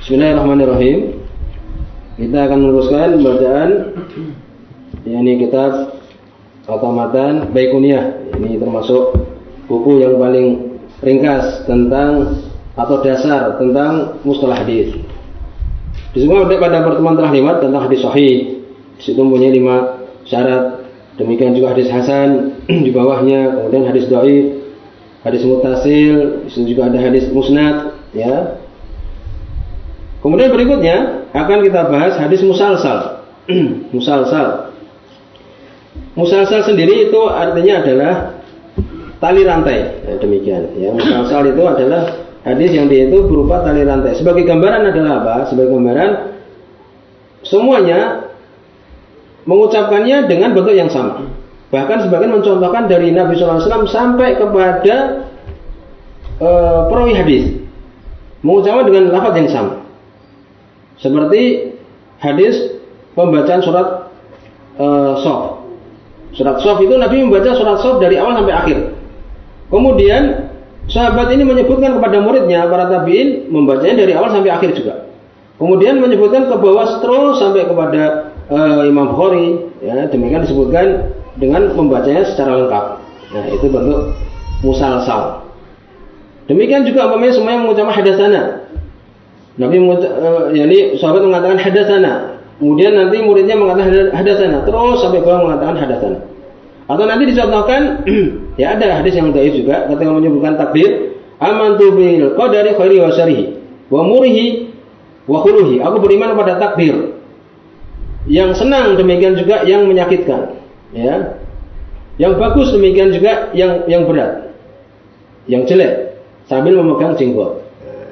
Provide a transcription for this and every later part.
Bismillahirrahmanirrahim. Kita akan meneruskan bacaan yakni kitab atau matan Baiquniyah. Ini termasuk buku yang paling ringkas tentang atau dasar tentang mustalah hadis. Disebutkan pada pertemuan telah lewat tentang hadis sahih. Di situ mempunyai 5 syarat. Demikian juga hadis hasan di bawahnya, kemudian hadis dhaif, hadis muttasil, di situ juga ada hadis musnad, ya. Kemudian berikutnya akan kita bahas hadis musalsal. Musalsal sendiri itu artinya adalah tali rantai. Ya, demikian. Ya, musalsal itu adalah hadis yang dia itu berupa tali rantai. Sebagai gambaran adalah apa? Sebagai gambaran semuanya mengucapkannya dengan bentuk yang sama. Bahkan sebagian mencontohkan dari Nabi SAW sampai kepada perawi hadis mengucapkan dengan lafaz yang sama. Seperti hadis pembacaan surat Shaf. Surat Shaf itu Nabi membaca surat Shaf dari awal sampai akhir. Kemudian sahabat ini menyebutkan kepada muridnya, para tabi'in, membacanya dari awal sampai akhir juga. Kemudian menyebutkan ke bawah terus sampai kepada Imam Bukhari, ya, demikian disebutkan dengan membacanya secara lengkap. Nah, itu bentuk musalsal. Demikian juga umpamanya semuanya mengucapkan hadatsana. Nabi yakni sahabat mengatakan hadatsana. Kemudian nanti muridnya mengatakan hadatsana, terus sampai bawah mengatakan hadatsana. Atau nanti dicontohkan ya ada hadis yang dhaif juga ketika menyebutkan takdir, amantu bil qadari khairi wa syarrihi wa murihi wa khuluhi. Aku beriman pada takdir. Yang senang demikian juga yang menyakitkan, ya. Yang bagus demikian juga yang berat. Yang jelek sambil memegang jenggot.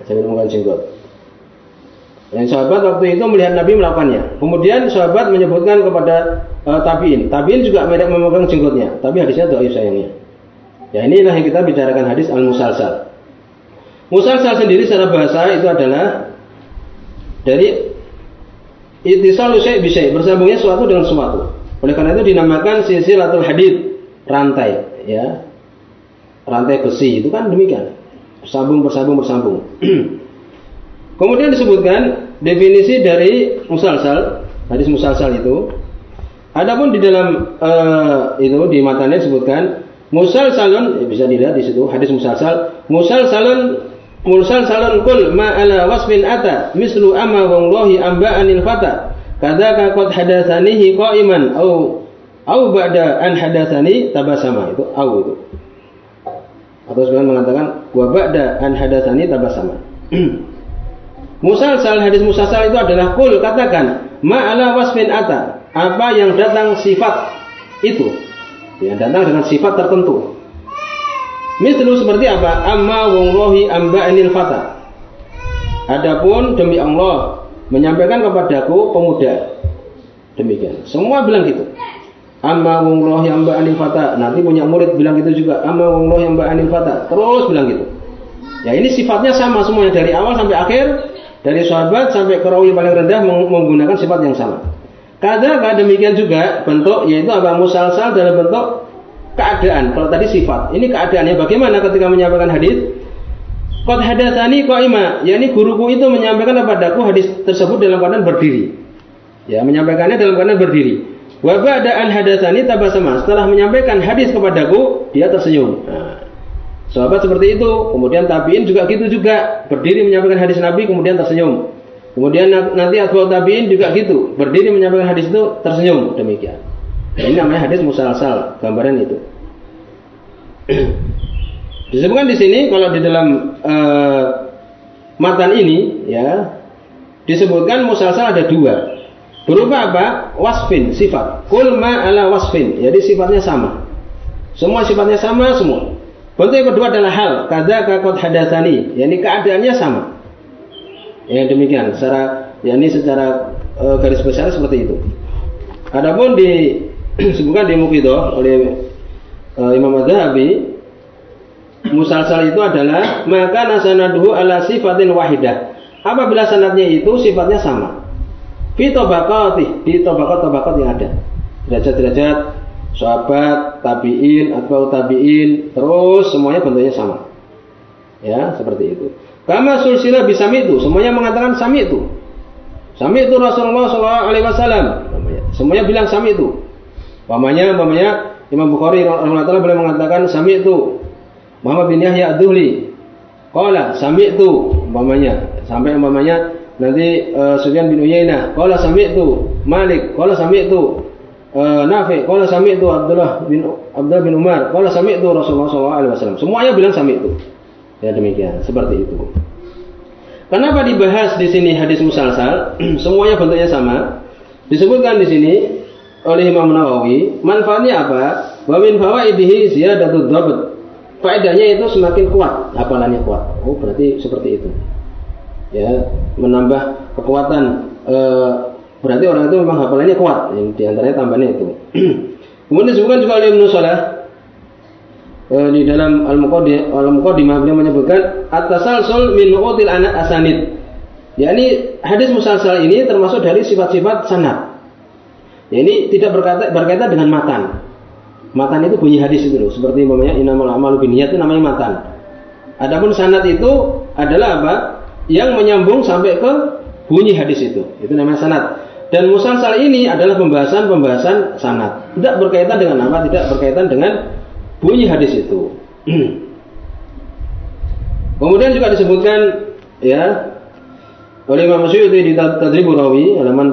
Dan sahabat waktu itu melihat Nabi melakukannya. Kemudian sahabat menyebutkan kepada tabi'in. Tabi'in juga memegang jenggotnya, tapi hadisnya dhaif sayangnya. Ya, inilah yang kita bicarakan hadis al-musalsal. Musalsal sendiri secara bahasa itu adalah dari ittisalu syai' bi syai', bersambungnya suatu dengan suatu. Oleh karena itu dinamakan silsilatul hadits, rantai, ya. Rantai besi itu kan demikian. Bersambung. Kemudian disebutkan definisi dari musalsal, hadis musalsal itu. Adapun di dalam itu di matanya disebutkan musalsalun, ya bisa dilihat di situ hadis musalsal. Musalsalun kul ma ala wasfin ata mislu amma wallahi amba'anil fata kadzaka qad hadatsanihi qa'iman au ba'da an hadatsani tabasama. Itu au itu. Atau sebagian mengatakan wa ba'da an hadatsani tabasama. Musalsal, hadis musalsal itu adalah kul, katakan ma'ala wasfin ata, apa yang datang sifat itu, ya, datang dengan sifat tertentu. Mislu seperti apa? Amma wallahi amba'anil fata. Adapun demi Allah menyampaikan kepadaku pemuda. Demikian. Semua bilang gitu. Amma wallahi amba'anil fata. Nanti punya murid bilang gitu juga. Amma wallahi amba'anil fata. Terus bilang gitu. Ya, ini sifatnya sama semuanya dari awal sampai akhir. Dari sahabat sampai ke rawi paling rendah menggunakan sifat yang sama. Kadang demikian juga bentuk, yaitu apa? Musalsal dalam bentuk keadaan. Kalau tadi sifat, ini keadaannya bagaimana ketika menyampaikan hadis? Qad hadatsani qa'ima, yakni guruku itu menyampaikan kepadaku hadis tersebut dalam keadaan berdiri. Ya, menyampaikannya dalam keadaan berdiri. Wa ba'da an hadatsani tabasama. Setelah menyampaikan hadis kepadaku, dia tersenyum. Nah, sahabat seperti itu. Kemudian tabi'in juga gitu juga, berdiri menyampaikan hadis Nabi kemudian tersenyum. Kemudian nanti atba'ut tabi'in juga gitu, berdiri menyampaikan hadis itu tersenyum. Demikian. Ini namanya hadis musalsal, gambaran itu. Disebutkan di sini kalau di dalam matan ini, ya, disebutkan musalsal ada 2. Berupa apa? Wasfin, sifat. Kul ma ala wasfin, jadi sifatnya sama. Semua sifatnya sama semua. Bentuk yang kedua adalah hal, kadzaka qad hadatsani, yakni keadaannya sama. Ya, demikian secara garis besar seperti itu. Adapun disebutkan di Muqiddah oleh Imam Az-Zahabi, musalsal itu adalah maka nasanaduhu ala sifatin wahidah. Apabila sanadnya itu sifatnya sama. Fi tabaqati, di tabaqat yang ada. Derajat-derajat sahabat, tabi'in, atba'ut tabi'in, terus semuanya bentuknya sama. Ya, seperti itu. Kama sulsilah bisami itu, semuanya mengatakan sami itu. Sami itu Rasulullah SAW. Semuanya bilang sami itu. Umpamanya Imam Bukhari rahimahullah boleh mengatakan sami itu Muhammad bin Yahya ad-Duhli. Qala sami itu umpamanya. Sampai umpamanya nanti Sufyan bin Uyainah. Qala sami itu Malik. Qala sami itu Nafi. Qala sami itu Abdullah bin Umar. Qala sami itu Rasulullah SAW. Semuanya bilang sami itu. Ya demikian, seperti itu. Kenapa dibahas di sini hadis musalsal? Semuanya bentuknya sama. Disebutkan di sini oleh Imam Nawawi, manfaatnya apa? Wa min fawaidihi ziyadatud dhabt. Faedahnya itu semakin kuat, hafalannya kuat. Oh, berarti seperti itu. Ya, menambah kekuatan. Berarti orang itu memang hafalannya kuat. Yang diantaranya tambahnya itu. Kemudian disebutkan juga oleh Ibnu Shalah di dalam Al-Muqaddimah beliau menyebutkan at-tasalsul min nu'util asanid. yakni hadis musalsal ini termasuk dari sifat-sifat sanad. Ya, ini tidak berkaitan dengan matan. Matan itu bunyi hadis itu loh, seperti namanya innamal a'malu binniyat itu namanya matan. Adapun sanad itu adalah apa? Yang menyambung sampai ke bunyi hadis itu. Itu namanya sanad. Dan musalsal ini adalah pembahasan sanad. Tidak berkaitan dengan apa? Tidak berkaitan dengan bunyi hadis itu. Kemudian juga disebutkan ya oleh Imam Suyuti di Tadribur Rawi halaman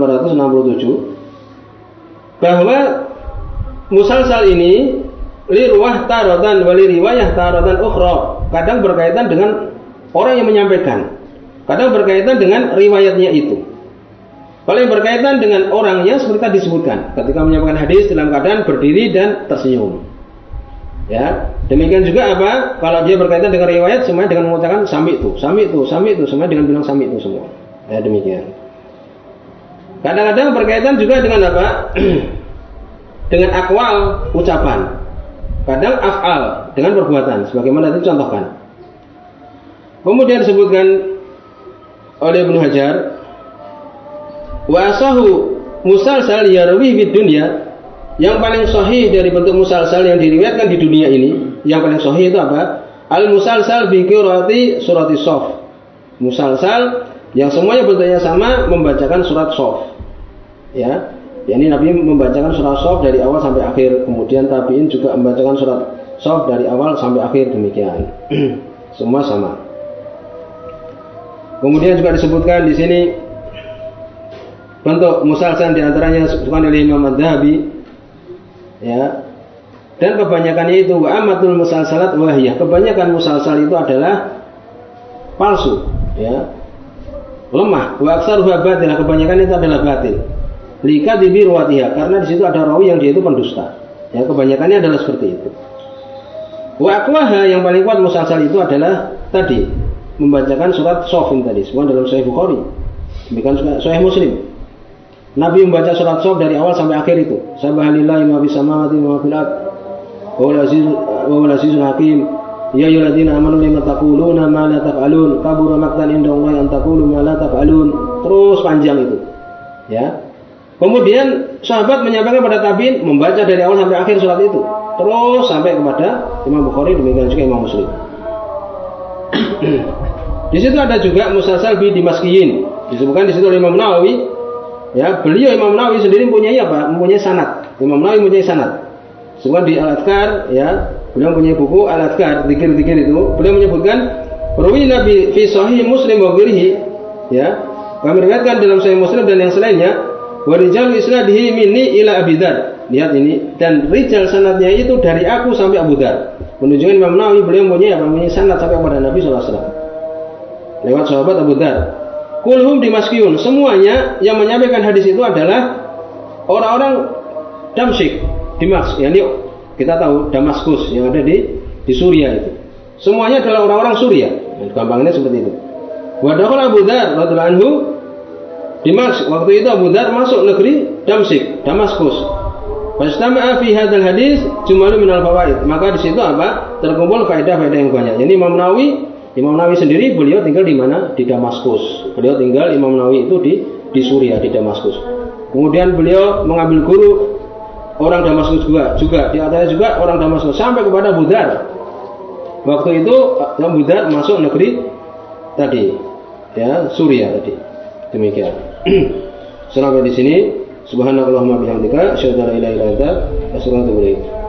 467 bahwa musalsal ini liruwah taratan wali riwayah taratan ukhra, kadang berkaitan dengan orang yang menyampaikan, kadang berkaitan dengan riwayatnya itu. Kalau yang berkaitan dengan orangnya seperti tadi disebutkan ketika menyampaikan hadis dalam keadaan berdiri dan tersenyum. Ya, demikian juga apa? Kalau dia berkaitan dengan riwayat semuanya dengan mengucapkan sami itu, semuanya dengan bilang sami itu semua. Ya, demikian. Kadang-kadang berkaitan juga dengan apa? Dengan akwal ucapan. Kadang af'al dengan perbuatan sebagaimana tadi contohkan. Kemudian disebutkan oleh Ibnu Hajar wa asahu musalsal yarwi fid dunya. Yang paling sahih dari bentuk musalsal yang diriwayatkan di dunia ini, yang paling sahih itu apa? Al-musalsal bi qiraati surati Shaff. Musalsal yang semuanya bentuknya sama membacakan surat Shaff. Ya, yakni Nabi membacakan surat Shaff dari awal sampai akhir, kemudian tabi'in juga membacakan surat Shaff dari awal sampai akhir, demikian. Semua sama. Kemudian juga disebutkan di sini bentuk musalsal di antaranya disebutkan oleh Imam Adz-Dzahabi. Ya, dan kebanyakannya itu wa amatul musalsalat wahiyah. Kebanyakan musalsal itu adalah palsu, ya, lemah. Wa aktsaruha batil. Kebanyakan itu adalah batil. Lika dibi ruwatiha, karena di situ ada rawi yang dia itu pendusta. Ya, kebanyakannya adalah seperti itu. Wa aqwaha, yang paling kuat musalsal itu adalah tadi membacakan surat Shaff tadi, semua dalam Sahih Bukhari. Demikian juga Sahih Muslim. Nabi membaca surat Shaff dari awal sampai akhir itu. Subhanallahi ma fis samawati wa ma fil ardh. Wa huwal azizul hakim. Ya ayyuhalladzina amanu lima taquluna ma la taf'alun. Kabura maqtan indallahi an taqulu ma la taf'alun. Terus panjang itu. Ya. Kemudian sahabat menyampaikan pada tabi'in membaca dari awal sampai akhir surat itu. Terus sampai kepada Imam Bukhari, demikian juga Imam Muslim. Di situ ada juga musalsal bi dimaskiyin. Disebutkan di situ oleh Imam Nawawi. Ya, beliau Imam Nawawi sendiri mempunyai apa? Mempunyai sanad. Imam Nawawi mempunyai sanad. Sebab di Al-Adhkar, ya, beliau mempunyai buku Al-Adhkar, zikir-zikir itu. Beliau menyebutkan rawi Nabi fi Sahih Muslim wa ghairihi, ya. Kami meriwayatkan dalam Sahih Muslim dan yang selainnya, wa rijal isnadihi minni ila Abi Dzar. Lihat ini, dan rijal sanadnya itu dari aku sampai Abu Dzar. Menunjukkan Imam Nawawi beliau mempunyai apa? Mempunyai sanad sampai kepada Nabi sallallahu alaihi wasallam. Lewat sahabat Abu Dzar. Kulhum dimaskiyun, semuanya yang menyampaikan hadis itu adalah orang-orang Damsyik, Dimashq, yakni kita tahu Damaskus yang ada di Suriah itu. Semuanya adalah orang-orang Suriah. Gampangnya seperti itu. Wa dakhala Abu Dzar radhiyallahu anhu Dimashq. Waktu itu Abu Dzar masuk negeri Damsyik, Damaskus. Fastama'a fi hadzal hadis jumalun minal fawaid. Maka di situ apa? Terkumpul faedah-faedah yang banyak. Yani Imam Nawawi sendiri beliau tinggal di mana? Di Damaskus. Beliau tinggal Imam Nawawi itu di Suriah, di Damaskus. Kemudian beliau mengambil guru orang Damaskus juga di antaranya juga orang Damaskus sampai kepada Abu Dzar. Waktu itu Abu Dzar masuk negeri tadi, ya, Suriah tadi. Demikian. Sampai di sini. Subhanakallahumma bihamdika asyhadu an la ilaha illa anta astaghfiruka wa atubu ilaik.